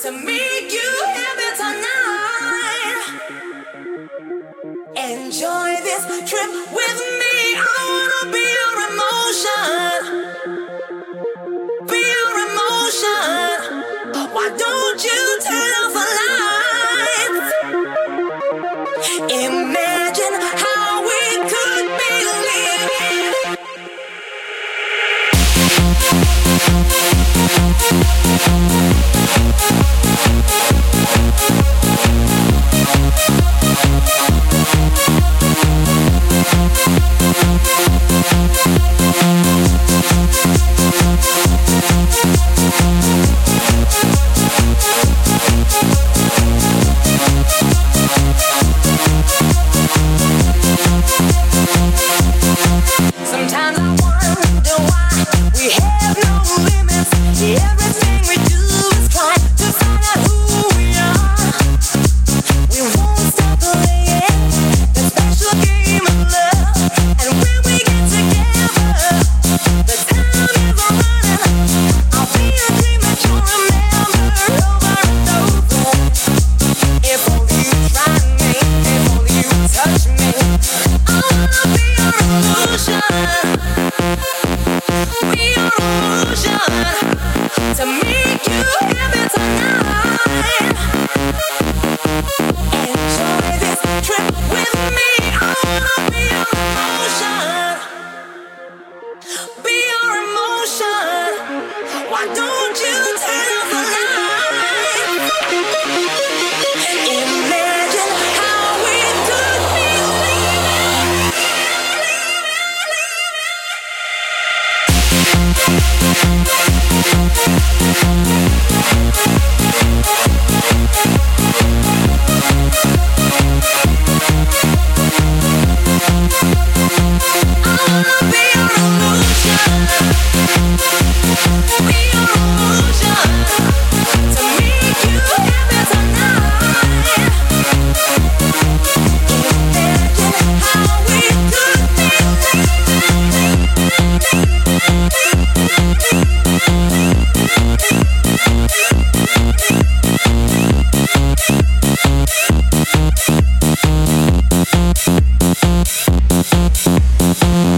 to make you happy tonight. Enjoy this trip with me. I wanna be your emotion. Be your emotion. Why don't you turn off the lights? Imagine how we could be living. Sometimes I wonder why we have no limits. Everything we do is try to find out who we are. We won't stop playing the special game of love. And when we get together, the time is running. I'll be a dream that you'll remember over and over. If only you try me, if only you touch me, I wanna be your illusion. Be your illusion to make you happy tonight. Enjoy this trip with me. I wanna be your emotion. Be your emotion. Why don't you turn off the lights? Imagine how we could be living.